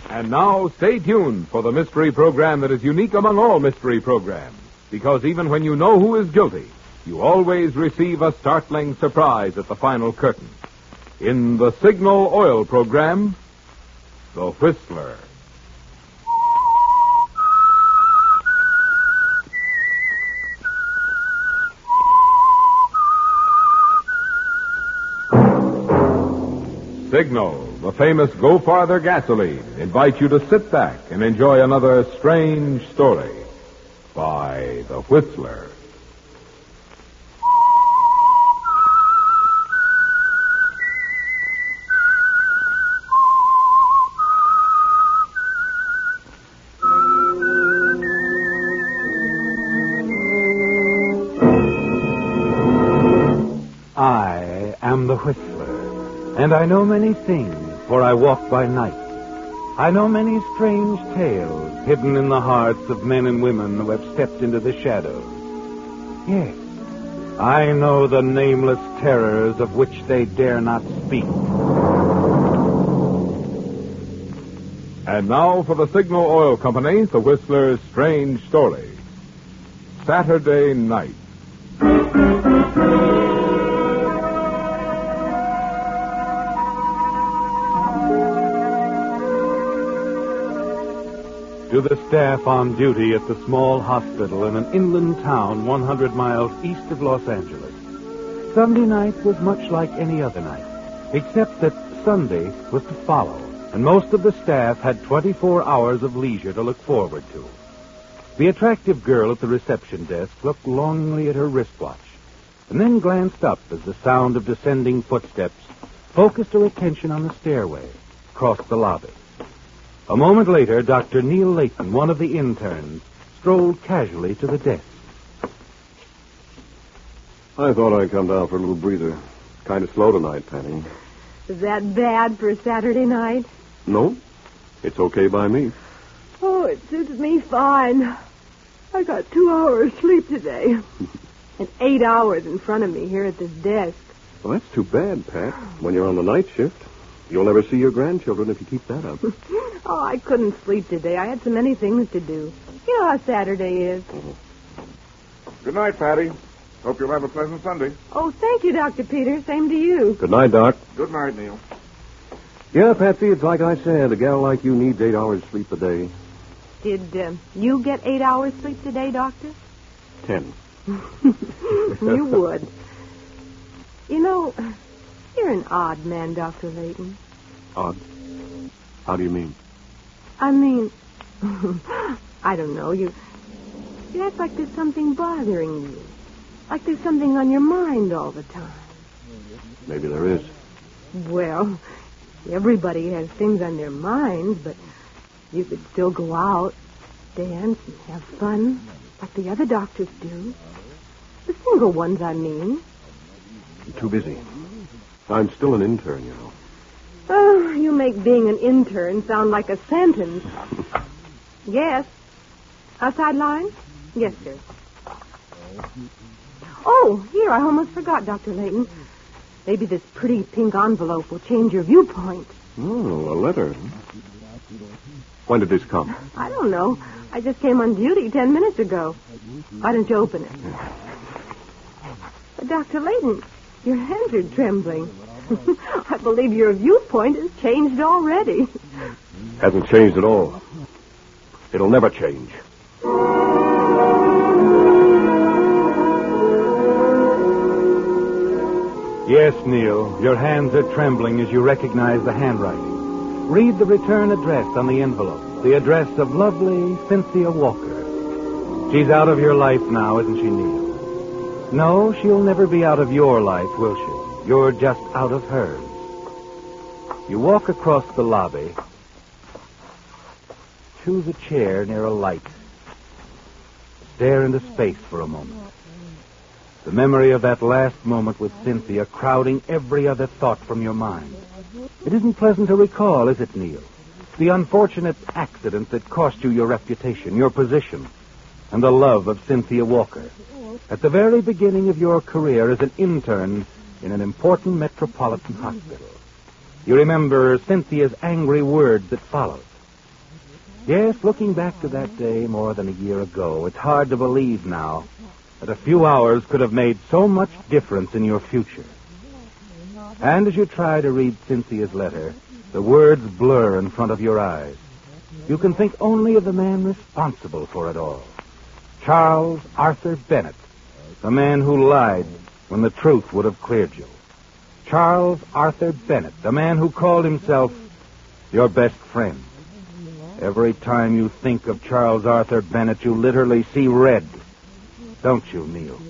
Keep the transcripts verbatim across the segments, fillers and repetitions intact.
And now, stay tuned for the mystery program that is unique among all mystery programs. Because even when you know who is guilty, you always receive a startling surprise at the final curtain. In the Signal Oil program, The Whistler. Signal, the famous Go Farther gasoline, invites you to sit back and enjoy another strange story by The Whistler. I am the Whistler. And I know many things, for I walk by night. I know many strange tales hidden in the hearts of men and women who have stepped into the shadows. Yes, I know the nameless terrors of which they dare not speak. And now for the Signal Oil Company, The Whistler's Strange Story. Saturday Night. To the staff on duty at the small hospital in an inland town one hundred miles east of Los Angeles, Sunday night was much like any other night, except that Sunday was to follow, and most of the staff had twenty-four hours of leisure to look forward to. The attractive girl at the reception desk looked longingly at her wristwatch, and then glanced up as the sound of descending footsteps focused her attention on the stairway across the lobby. A moment later, Doctor Neil Layton, one of the interns, strolled casually to the desk. I thought I'd come down for a little breather. Kind of slow tonight, Penny. Is that bad for a Saturday night? No, it's okay by me. Oh, it suits me fine. I got two hours sleep today. And eight hours in front of me here at this desk. Well, that's too bad, Pat. When you're on the night shift, you'll never see your grandchildren if you keep that up. Oh, I couldn't sleep today. I had so many things to do. You know how Saturday is. Good night, Patty. Hope you'll have a pleasant Sunday. Oh, thank you, Doctor Peters. Same to you. Good night, Doc. Good night, Neil. Yeah, Patsy, it's like I said. A gal like you needs eight hours sleep a day. Did uh, you get eight hours sleep today, Doctor? Ten. You would. You know, you're an odd man, Doctor Layton. Odd? How do you mean? I mean, I don't know. You, you act like there's something bothering you. Like there's something on your mind all the time. Maybe there is. Well, everybody has things on their minds, but you could still go out, dance, and have fun, like the other doctors do. The single ones, I mean. I'm too busy. I'm still an intern, you know. Oh, you make being an intern sound like a sentence. Yes. Outside line? Yes, sir. Oh, here, I almost forgot, Doctor Layton. Maybe this pretty pink envelope will change your viewpoint. Oh, a letter. When did this come? I don't know. I just came on duty ten minutes ago. Why don't you open it? But, Doctor Layton, your hands are trembling. I believe your viewpoint has changed already. Hasn't changed at all. It'll never change. Yes, Neil, your hands are trembling as you recognize the handwriting. Read the return address on the envelope, the address of lovely Cynthia Walker. She's out of your life now, isn't she, Neil? No, she'll never be out of your life, will she? You're just out of hers. You walk across the lobby. Choose a chair near a light. Stare into space for a moment. The memory of that last moment with Cynthia crowding every other thought from your mind. It isn't pleasant to recall, is it, Neil? The unfortunate accident that cost you your reputation, your position, and the love of Cynthia Walker. At the very beginning of your career as an intern in an important metropolitan hospital. You remember Cynthia's angry words that followed. Yes, looking back to that day more than a year ago, it's hard to believe now that a few hours could have made so much difference in your future. And as you try to read Cynthia's letter, the words blur in front of your eyes. You can think only of the man responsible for it all. Charles Arthur Bennett, the man who lied when the truth would have cleared you. Charles Arthur Bennett, the man who called himself your best friend. Every time you think of Charles Arthur Bennett, you literally see red. Don't you, Neil?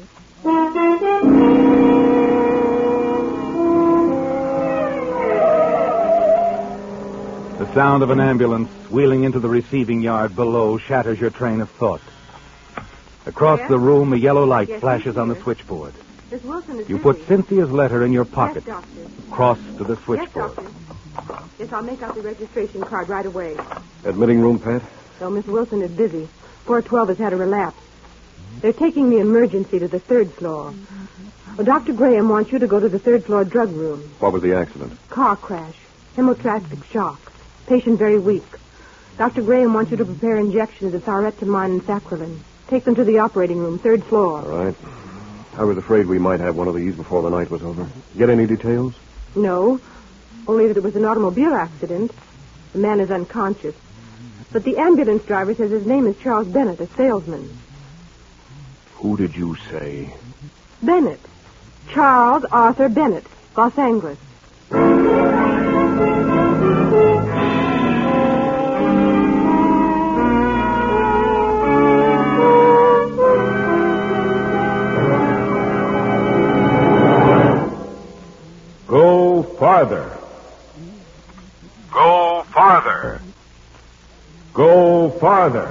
The sound of an ambulance wheeling into the receiving yard below shatters your train of thought. Across Yes? the room, a yellow light Yes, flashes I'm on the here. switchboard. Miss Wilson is You busy. put Cynthia's letter in your pocket. Yes, doctor. Cross to the Yes, switchboard. doctor. Yes, I'll make out the registration card right away. Admitting room, Pat? So Miss Wilson is busy. four twelve has had a relapse. They're taking the emergency to the third floor. Well, Doctor Graham wants you to go to the third floor drug room. What was the accident? Car crash. Hemotragic shock. Patient very weak. Doctor Graham wants you to prepare injections of thyretamine and saccharin. Take them to the operating room, third floor. All right. I was afraid we might have one of these before the night was over. Get any details? No, only that it was an automobile accident. The man is unconscious. But the ambulance driver says his name is Charles Bennett, a salesman. Who did you say? Bennett. Charles Arthur Bennett, Los Angeles. Go farther. Go farther. Go farther.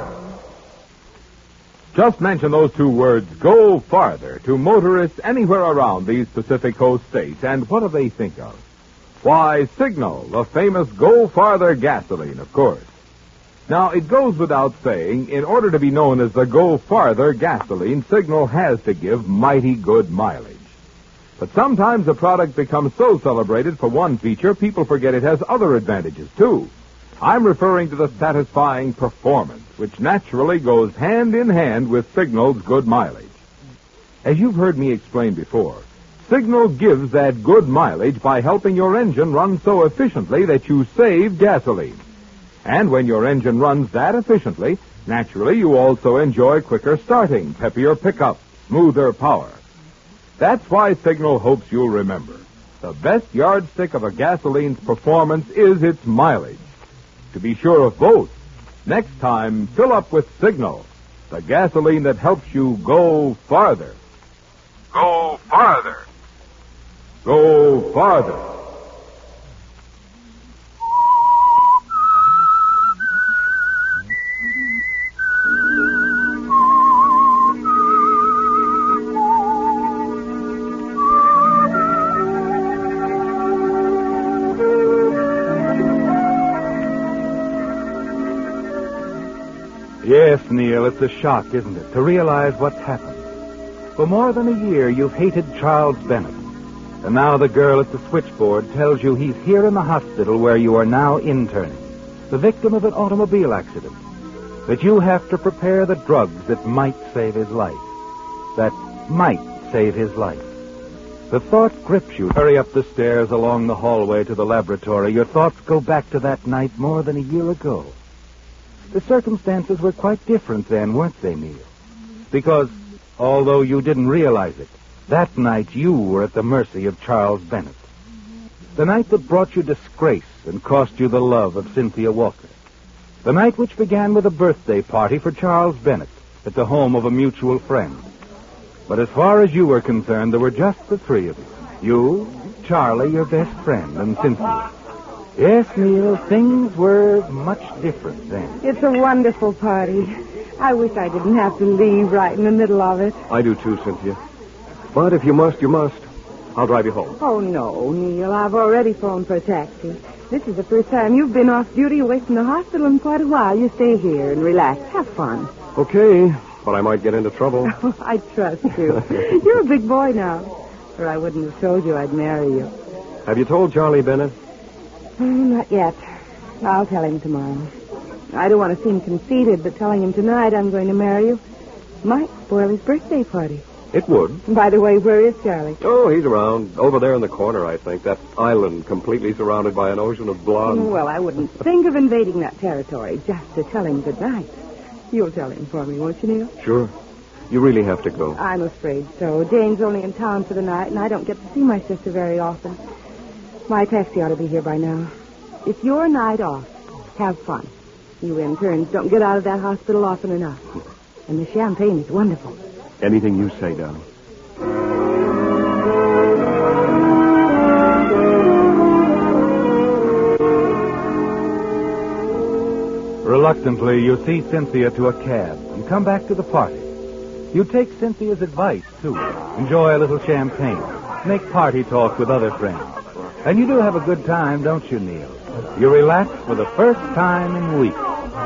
Just mention those two words, go farther, to motorists anywhere around these Pacific Coast states, and what do they think of? Why, Signal, the famous Go Farther gasoline, of course. Now, it goes without saying, in order to be known as the Go Farther gasoline, Signal has to give mighty good mileage. But sometimes the product becomes so celebrated for one feature, people forget it has other advantages, too. I'm referring to the satisfying performance, which naturally goes hand in hand with Signal's good mileage. As you've heard me explain before, Signal gives that good mileage by helping your engine run so efficiently that you save gasoline. And when your engine runs that efficiently, naturally you also enjoy quicker starting, peppier pickup, smoother power. That's why Signal hopes you'll remember. The best yardstick of a gasoline's performance is its mileage. To be sure of both, next time fill up with Signal, the gasoline that helps you go farther. Go farther. Go farther. Yes, Neil, it's a shock, isn't it, to realize what's happened. For more than a year, you've hated Charles Bennett. And now the girl at the switchboard tells you he's here in the hospital where you are now interning, the victim of an automobile accident. That you have to prepare the drugs that might save his life. That might save his life. The thought grips you. Hurry up the stairs along the hallway to the laboratory. Your thoughts go back to that night more than a year ago. The circumstances were quite different then, weren't they, Neil? Because, although you didn't realize it, that night you were at the mercy of Charles Bennett. The night that brought you disgrace and cost you the love of Cynthia Walker. The night which began with a birthday party for Charles Bennett at the home of a mutual friend. But as far as you were concerned, there were just the three of you. You, Charlie, your best friend, and Cynthia. Yes, Neil, things were much different then. It's a wonderful party. I wish I didn't have to leave right in the middle of it. I do too, Cynthia. But if you must, you must. I'll drive you home. Oh, no, Neil. I've already phoned for a taxi. This is the first time you've been off duty away from the hospital in quite a while. You stay here and relax. Have fun. Okay, but I might get into trouble. Oh, I trust you. You're a big boy now. Or I wouldn't have told you I'd marry you. Have you told Charlie Bennett? Oh, not yet. I'll tell him tomorrow. I don't want to seem conceited, but telling him tonight I'm going to marry you might spoil his birthday party. It would. By the way, where is Charlie? Oh, he's around. Over there in the corner, I think. That island completely surrounded by an ocean of blonde. Well, I wouldn't think of invading that territory just to tell him good night. You'll tell him for me, won't you, Neil? Sure. You really have to go. I'm afraid so. Jane's only in town for the night, and I don't get to see my sister very often. My taxi ought to be here by now. It's your night off. Have fun. You interns don't get out of that hospital often enough. And the champagne is wonderful. Anything you say, darling. Reluctantly, you see Cynthia to a cab and come back to the party. You take Cynthia's advice, too. Enjoy a little champagne. Make party talk with other friends. And you do have a good time, don't you, Neil? You relax for the first time in weeks.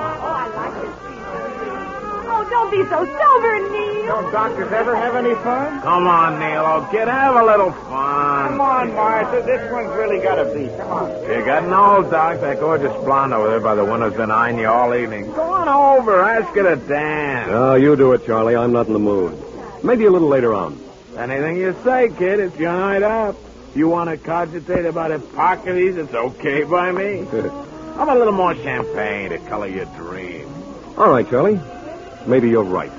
Oh, don't be so sober, Neil. Don't doctors ever have any fun? Come on, Neil, old kid, have a little fun. Come on, Martha. This one's really got to be. Come on. You got an old doc. That gorgeous blonde over there by the window's been eyeing you all evening. Go on over. Ask her to dance. Oh, you do it, Charlie. I'm not in the mood. Maybe a little later on. Anything you say, kid. It's your night out. You want to cogitate about Hippocrates? It's okay by me. I'm a little more champagne to color your dream. All right, Charlie. Maybe you're right.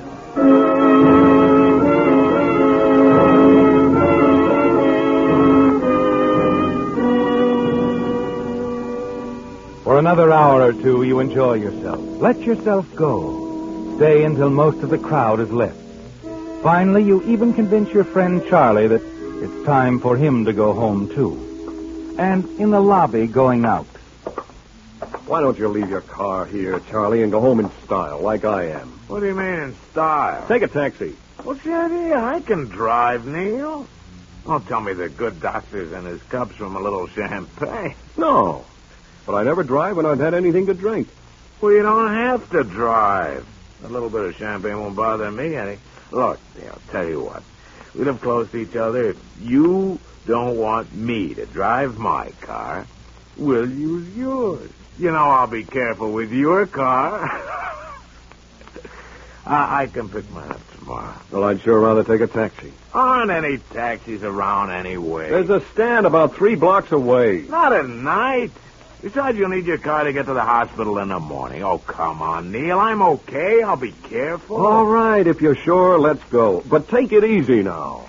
For another hour or two, you enjoy yourself. Let yourself go. Stay until most of the crowd is left. Finally, you even convince your friend Charlie that it's time for him to go home, too. And in the lobby, going out. Why don't you leave your car here, Charlie, and go home in style, like I am? What do you mean in style? Take a taxi. What's the idea? I can drive, Neil. Don't tell me the good doctor's in his cups from a little champagne. No. But I never drive when I've had anything to drink. Well, you don't have to drive. A little bit of champagne won't bother me any. Look, Neil, tell you what. We live close to each other. If you don't want me to drive my car, we'll use yours. You know I'll be careful with your car. I, I can pick mine up tomorrow. Well, I'd sure rather take a taxi. Aren't any taxis around anyway? There's a stand about three blocks away. Not at night. Besides, you'll need your car to get to the hospital in the morning. Oh, come on, Neil. I'm okay. I'll be careful. All right, if you're sure, let's go. But take it easy now.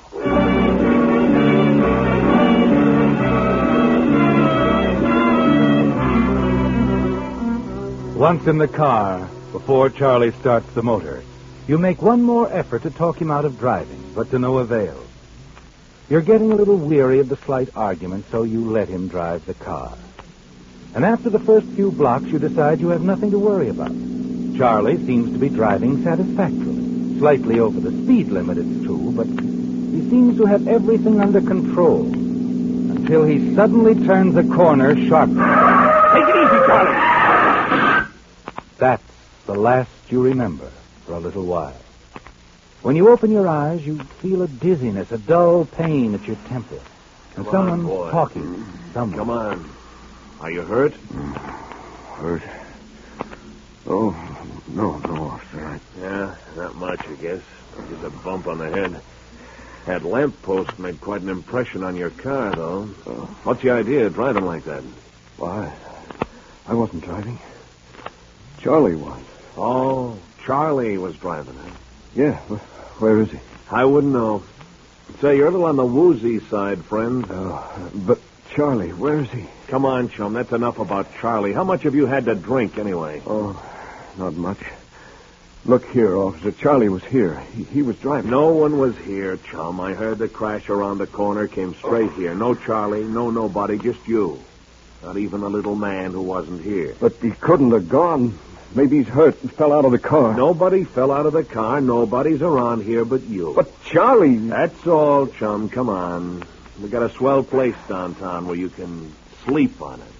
Once in the car, before Charlie starts the motor, you make one more effort to talk him out of driving, but to no avail. You're getting a little weary of the slight argument, so you let him drive the car. And after the first few blocks, you decide you have nothing to worry about. Charlie seems to be driving satisfactorily. Slightly over the speed limit, it's true, but he seems to have everything under control. Until he suddenly turns a corner sharply. Take it easy, Charlie. That's the last you remember for a little while. When you open your eyes, you feel a dizziness, a dull pain at your temple. And Come someone's on, boy. talking. Someone. Come on. Are you hurt? Hurt? Oh, no, no, officer. Yeah, not much, I guess. Just a bump on the head. That lamppost made quite an impression on your car, though. Oh. What's the idea of driving like that? Why? I wasn't driving. Charlie was. Oh, Charlie was driving, huh? Yeah, wh- where is he? I wouldn't know. Say, you're a little on the woozy side, friend. Oh, but Charlie, where is he? Come on, chum. That's enough about Charlie. How much have you had to drink, anyway? Oh, not much. Look here, officer. Charlie was here. He, he was driving. No one was here, chum. I heard the crash around the corner, came straight here. No Charlie, no nobody, just you. Not even a little man who wasn't here. But he couldn't have gone. Maybe he's hurt and fell out of the car. Nobody fell out of the car. Nobody's around here but you. But Charlie... That's all, chum. Come on. We got a swell place downtown where you can sleep on it.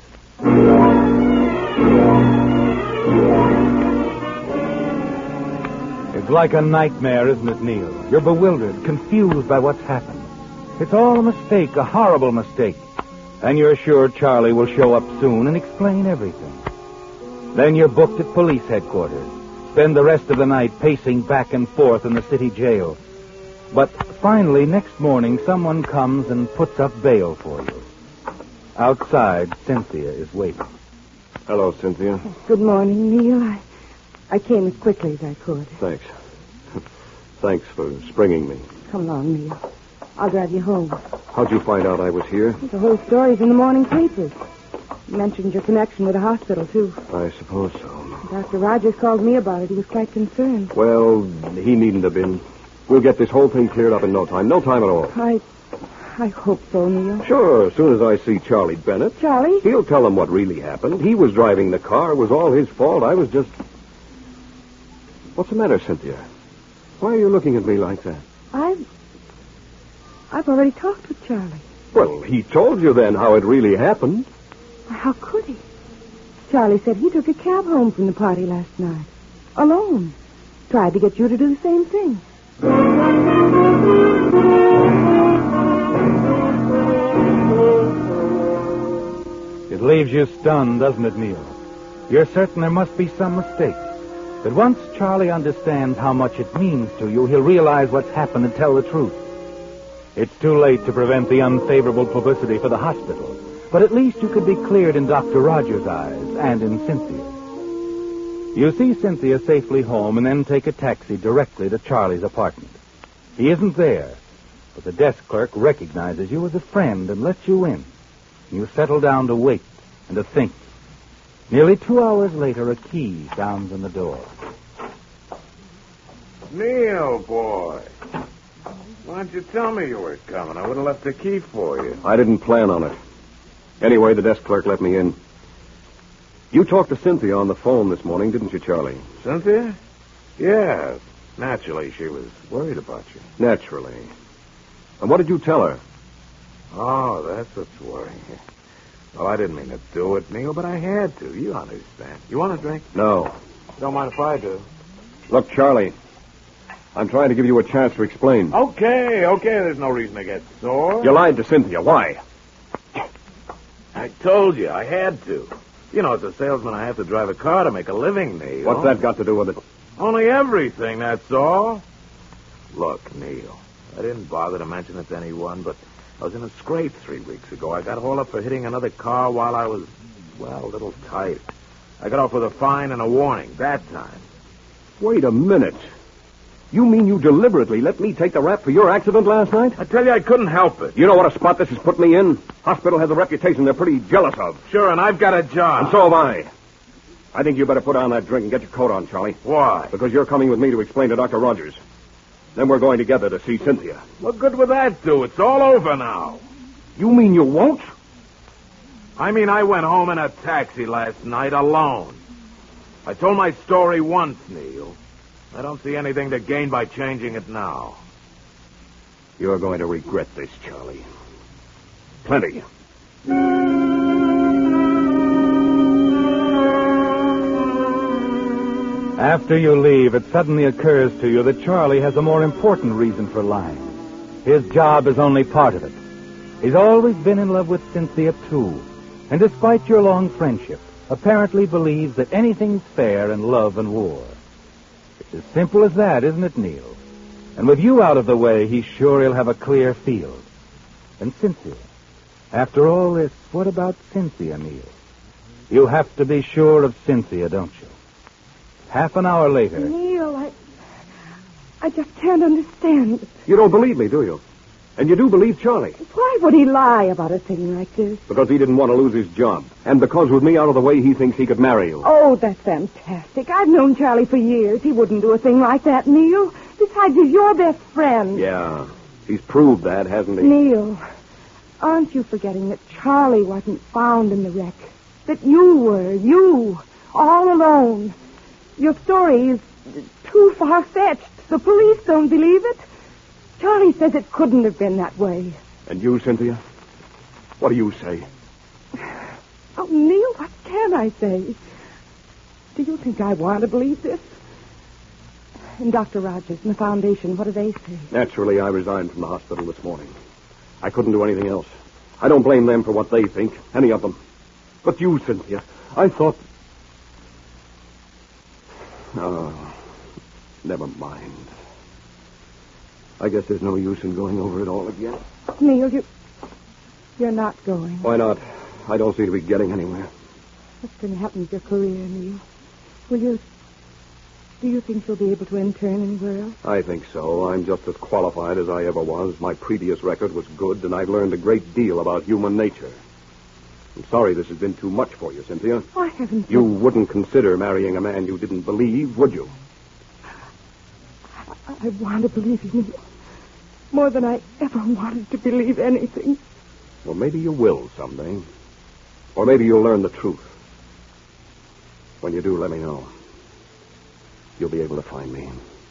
It's like a nightmare, isn't it, Neil? You're bewildered, confused by what's happened. It's all a mistake, a horrible mistake. And you're sure Charlie will show up soon and explain everything. Then you're booked at police headquarters. Spend the rest of the night pacing back and forth in the city jail. But finally, next morning, someone comes and puts up bail for you. Outside, Cynthia is waiting. Hello, Cynthia. Good morning, Neil. I, I came as quickly as I could. Thanks. Thanks for springing me. Come along, Neil. I'll drive you home. How'd you find out I was here? The whole story's in the morning papers. You mentioned your connection with the hospital, too. I suppose so. Doctor Rogers called me about it. He was quite concerned. Well, he needn't have been. We'll get this whole thing cleared up in no time. No time at all. I... I hope so, Neil. Sure, as soon as I see Charlie Bennett. Charlie? He'll tell him what really happened. He was driving the car. It was all his fault. I was just... What's the matter, Cynthia? Why are you looking at me like that? I've... I've already talked with Charlie. Well, he told you then how it really happened. How could he? Charlie said he took a cab home from the party last night. Alone. Tried to get you to do the same thing. It leaves you stunned, doesn't it, Neil? You're certain there must be some mistake. But once Charlie understands how much it means to you, he'll realize what's happened and tell the truth. It's too late to prevent the unfavorable publicity for the hospital. But at least you could be cleared in Doctor Rogers' eyes and in Cynthia's. You see Cynthia safely home and then take a taxi directly to Charlie's apartment. He isn't there, but the desk clerk recognizes you as a friend and lets you in. You settle down to wait and to think. Nearly two hours later, a key sounds on the door. Neil, boy. Why didn't you tell me you were coming? I would have left a key for you. I didn't plan on it. Anyway, the desk clerk let me in. You talked to Cynthia on the phone this morning, didn't you, Charlie? Cynthia? Yeah. Naturally, she was worried about you. Naturally. And what did you tell her? Oh, that's what's worrying you. Well, I didn't mean to do it, Neil, but I had to. You understand. You want a drink? No. Don't mind if I do. Look, Charlie, I'm trying to give you a chance to explain. Okay, okay, there's no reason to get sore. You lied to Cynthia. Why? I told you, I had to. You know, as a salesman, I have to drive a car to make a living, Neil. What's that got to do with it? Only everything, that's all. Look, Neil, I didn't bother to mention it to anyone, but I was in a scrape three weeks ago. I got hauled up for hitting another car while I was, well, a little tight. I got off with a fine and a warning that time. Wait a minute. You mean you deliberately let me take the rap for your accident last night? I tell you, I couldn't help it. You know what a spot this has put me in? Hospital has a reputation they're pretty jealous of. Sure, and I've got a job. And so have I. I think you better put on that drink and get your coat on, Charlie. Why? Because you're coming with me to explain to Doctor Rogers. Then we're going together to see Cynthia. What good would that do? It's all over now. You mean you won't? I mean, I went home in a taxi last night alone. I told my story once, Neil. I don't see anything to gain by changing it now. You're going to regret this, Charlie. Plenty. After you leave, it suddenly occurs to you that Charlie has a more important reason for lying. His job is only part of it. He's always been in love with Cynthia, too. And despite your long friendship, apparently believes that anything's fair in love and war. It's as simple as that, isn't it, Neil? And with you out of the way, he's sure he'll have a clear field. And Cynthia. After all this, what about Cynthia, Neil? You have to be sure of Cynthia, don't you? Half an hour later... Neil, I... I just can't understand. You don't believe me, do you? And you do believe Charlie. Why would he lie about a thing like this? Because he didn't want to lose his job. And because with me out of the way, he thinks he could marry you. Oh, that's fantastic. I've known Charlie for years. He wouldn't do a thing like that, Neil. Besides, he's your best friend. Yeah. He's proved that, hasn't he? Neil, aren't you forgetting that Charlie wasn't found in the wreck? That you were, you, all alone. Your story is too far-fetched. The police don't believe it. Charlie says it couldn't have been that way. And you, Cynthia? What do you say? Oh, Neil, what can I say? Do you think I want to believe this? And Doctor Rogers and the Foundation, what do they say? Naturally, I resigned from the hospital this morning. I couldn't do anything else. I don't blame them for what they think, any of them. But you, Cynthia, I thought... Oh, never mind. I guess there's no use in going over it all again. Neil, you... You're not going. Why not? I don't seem to be getting anywhere. What's going to happen with your career, Neil? Will you... Do you think you'll be able to intern anywhere else? I think so. I'm just as qualified as I ever was. My previous record was good, and I've learned a great deal about human nature. I'm sorry this has been too much for you, Cynthia. I haven't... You wouldn't consider marrying a man you didn't believe, would you? I, I want to believe you, Neil. More than I ever wanted to believe anything. Well, maybe you will someday. Or maybe you'll learn the truth. When you do, let me know. You'll be able to find me.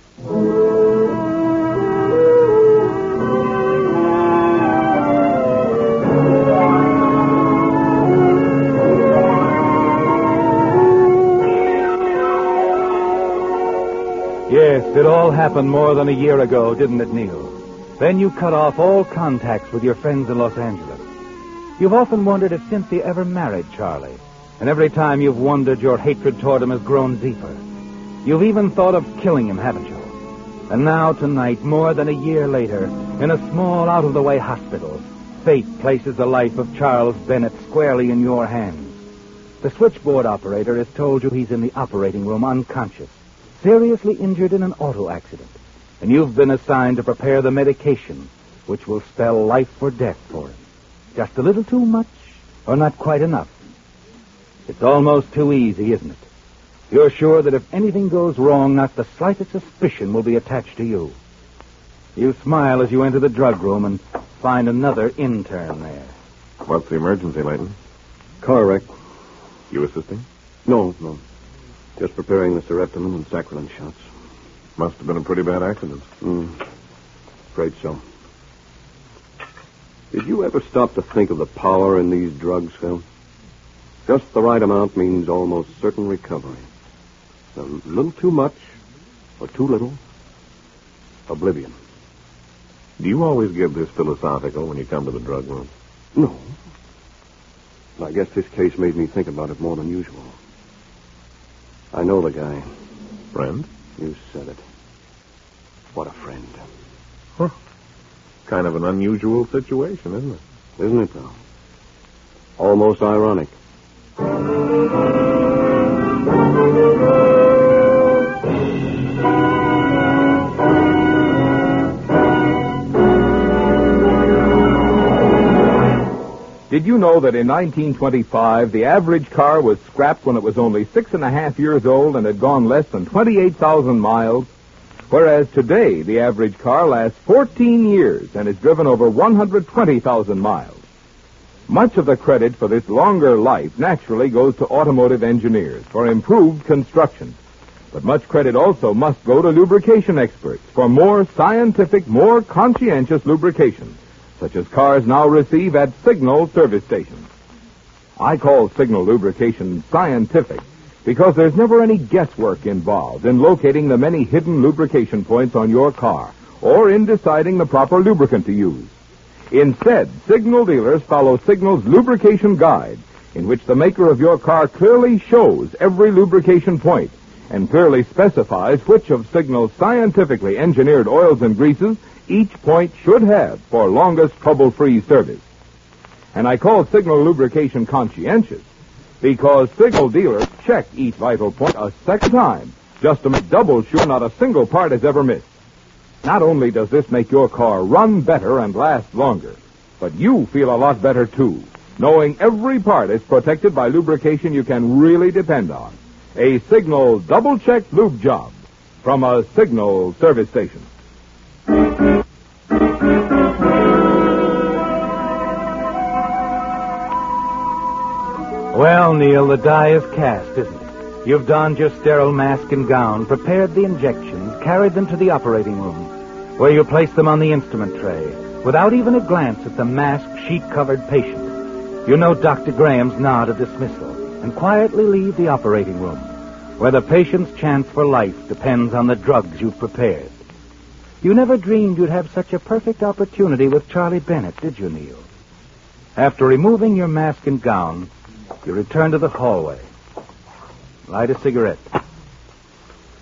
Yes, it all happened more than a year ago, didn't it, Neil? Then you cut off all contacts with your friends in Los Angeles. You've often wondered if Cynthia ever married Charlie. And every time you've wondered, your hatred toward him has grown deeper. You've even thought of killing him, haven't you? And now, tonight, more than a year later, in a small, out-of-the-way hospital, fate places the life of Charles Bennett squarely in your hands. The switchboard operator has told you he's in the operating room unconscious, seriously injured in an auto accident. And you've been assigned to prepare the medication, which will spell life or death for him. Just a little too much, or not quite enough. It's almost too easy, isn't it? You're sure that if anything goes wrong, not the slightest suspicion will be attached to you. You smile as you enter the drug room and find another intern there. What's the emergency, Leighton? Car wreck. You assisting? No, no. Just preparing the sereptamine and saccharin shots. Must have been a pretty bad accident. Mm. Afraid so. Did you ever stop to think of the power in these drugs, Phil? Just the right amount means almost certain recovery. A little too much, or too little, oblivion. Do you always get this philosophical when you come to the drug room? No. I guess this case made me think about it more than usual. I know the guy. Friend? You said it. What a friend. Huh. Kind of an unusual situation, isn't it? Isn't it, though? Almost ironic. Did you know that in nineteen twenty-five, the average car was scrapped when it was only six and a half years old and had gone less than twenty-eight thousand miles? Whereas today, the average car lasts fourteen years and is driven over one hundred twenty thousand miles. Much of the credit for this longer life naturally goes to automotive engineers for improved construction. But much credit also must go to lubrication experts for more scientific, more conscientious lubrication, such as cars now receive at Signal service stations. I call Signal lubrication scientific because there's never any guesswork involved in locating the many hidden lubrication points on your car or in deciding the proper lubricant to use. Instead, Signal dealers follow Signal's lubrication guide, in which the maker of your car clearly shows every lubrication point and clearly specifies which of Signal's scientifically engineered oils and greases each point should have for longest trouble-free service. And I call Signal lubrication conscientious because Signal dealers check each vital point a second time just to make double sure not a single part is ever missed. Not only does this make your car run better and last longer, but you feel a lot better, too, knowing every part is protected by lubrication you can really depend on. A Signal double-check lube job from a Signal service station. Well, Neil, the die is cast, isn't it? You've donned your sterile mask and gown, prepared the injections, carried them to the operating room, where you place them on the instrument tray, without even a glance at the masked, sheet-covered patient. You note Doctor Graham's nod of dismissal, and quietly leave the operating room, where the patient's chance for life depends on the drugs you've prepared. You never dreamed you'd have such a perfect opportunity with Charlie Bennett, did you, Neil? After removing your mask and gown, you return to the hallway. Light a cigarette.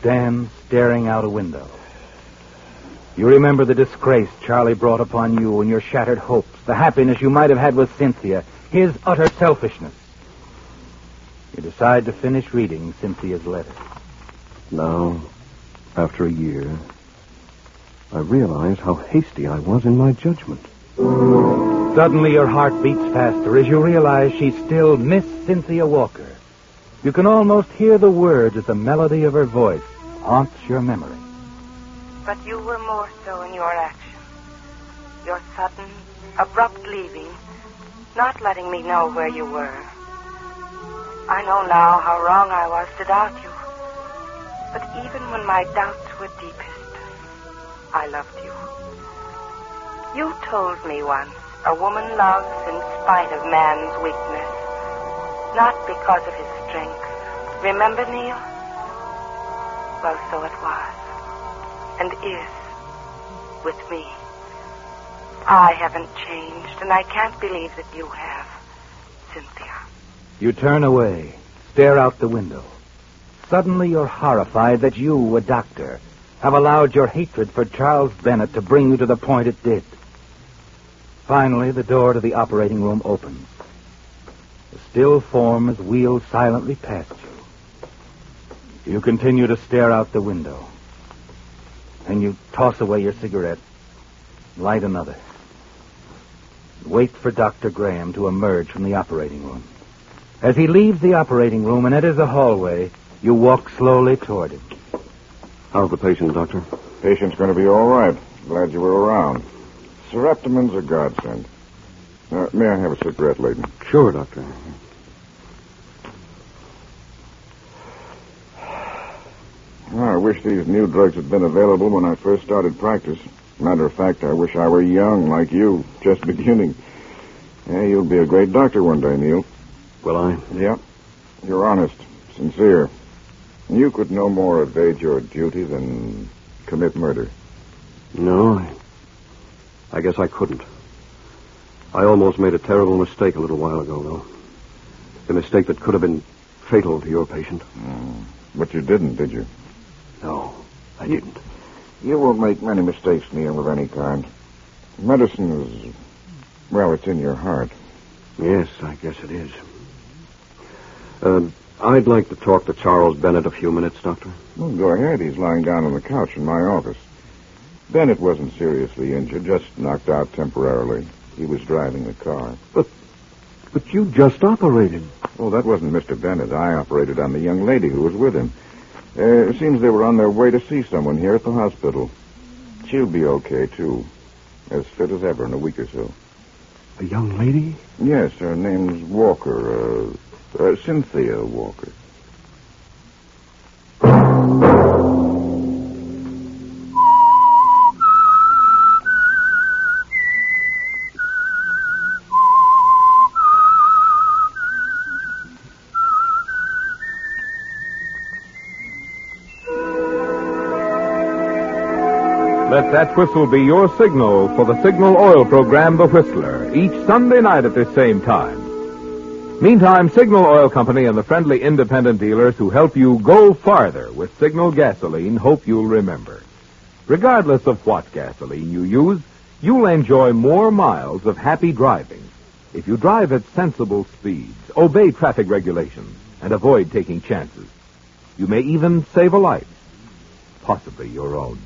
stand staring out a window. You remember the disgrace Charlie brought upon you and your shattered hopes, the happiness you might have had with Cynthia, his utter selfishness. You decide to finish reading Cynthia's letter. Now, after a year, I realize how hasty I was in my judgment. Suddenly your heart beats faster as you realize she's still Miss Cynthia Walker. You can almost hear the words as the melody of her voice haunts your memory. But you were more so in your action. Your sudden, abrupt leaving, not letting me know where you were. I know now how wrong I was to doubt you. But even when my doubts were deepest, I loved you. You told me once a woman loves in spite of man's weakness, not because of his strength. Remember, Neil? Well, so it was. And is with me. I haven't changed, and I can't believe that you have, Cynthia. You turn away, stare out the window. Suddenly you're horrified that you, a doctor, have allowed your hatred for Charles Bennett to bring you to the point it did. Finally, the door to the operating room opens. The still form is wheeled silently past you. You continue to stare out the window. And you toss away your cigarette, light another. Wait for Doctor Graham to emerge from the operating room. As he leaves the operating room and enters the hallway, you walk slowly toward him. How's the patient, Doctor? Patient's going to be all right. Glad you were around. Sereptamin's a godsend. Uh, may I have a cigarette, Layton? Sure, Doctor. Well, I wish these new drugs had been available when I first started practice. Matter of fact, I wish I were young, like you, just beginning. Yeah, you'll be a great doctor one day, Neil. Will I? Yep. You're honest, sincere. You could no more evade your duty than commit murder. No, I, I guess I couldn't. I almost made a terrible mistake a little while ago, though. A mistake that could have been fatal to your patient. Mm. But you didn't, did you? No, I didn't. You won't make many mistakes, Neil, of any kind. Medicine is, well, it's in your heart. Yes, I guess it is. Uh, I'd like to talk to Charles Bennett a few minutes, Doctor. Well, go ahead. He's lying down on the couch in my office. Bennett wasn't seriously injured, just knocked out temporarily. He was driving the car. But, but you just operated. Oh, that wasn't Mister Bennett. I operated on the young lady who was with him. Uh, it seems they were on their way to see someone here at the hospital. She'll be okay, too. As fit as ever in a week or so. A young lady? Yes, her name's Walker. Uh, uh, Cynthia Walker. Let that whistle be your signal for the Signal Oil program, The Whistler, each Sunday night at this same time. Meantime, Signal Oil Company and the friendly independent dealers who help you go farther with Signal gasoline hope you'll remember. Regardless of what gasoline you use, you'll enjoy more miles of happy driving if you drive at sensible speeds, obey traffic regulations, and avoid taking chances. You may even save a life, possibly your own.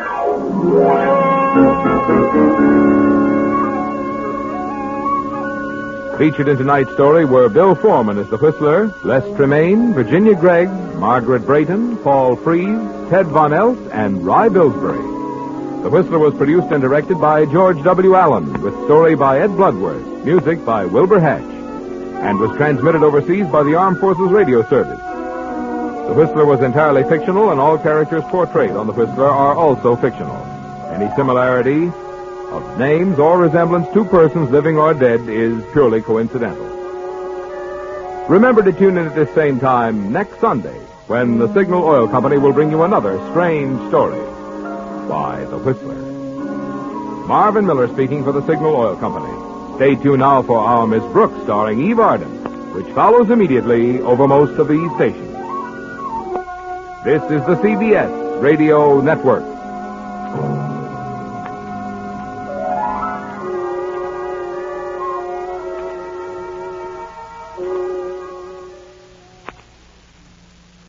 Featured in tonight's story were Bill Foreman as the Whistler, Les Tremaine, Virginia Gregg, Margaret Brayton, Paul Frees, Ted Von Elst, and Rye Billsbury. The Whistler was produced and directed by George W. Allen, with story by Ed Bloodworth, music by Wilbur Hatch, and was transmitted overseas by the Armed Forces Radio Service. The Whistler was entirely fictional, and all characters portrayed on The Whistler are also fictional. Any similarity of names or resemblance to persons living or dead is purely coincidental. Remember to tune in at this same time next Sunday when the Signal Oil Company will bring you another strange story by The Whistler. Marvin Miller speaking for the Signal Oil Company. Stay tuned now for our Miss Brooks starring Eve Arden, which follows immediately over most of these stations. This is the C B S Radio Network.